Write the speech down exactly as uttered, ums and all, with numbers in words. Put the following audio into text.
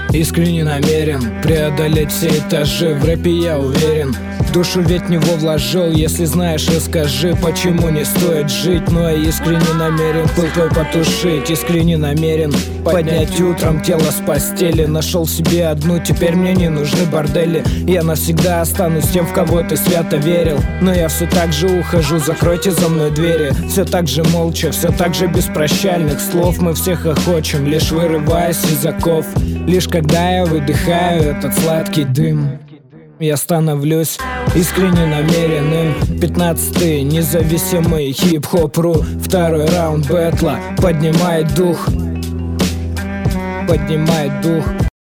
Искренне намерен преодолеть все этажи. В рэпе я уверен, душу ведь в него вложил. Если знаешь, расскажи, почему не стоит жить. Ну а искренне намерен пыл твой потушить. Искренне намерен поднять утром тело с постели. Нашел себе одну, теперь мне не нужны бордели. Я навсегда останусь тем, в кого ты свято верил. Но я все так же ухожу, закройте за мной двери. Все так же молча, все так же без прощальных слов. Мы всех охочем, лишь вырываясь из оков. Лишь когда я выдыхаю этот сладкий дым, я становлюсь искренне намеренным. Пятнадцатый независимый хип-хоп.ру. Второй раунд бэтла поднимает дух. Поднимает дух.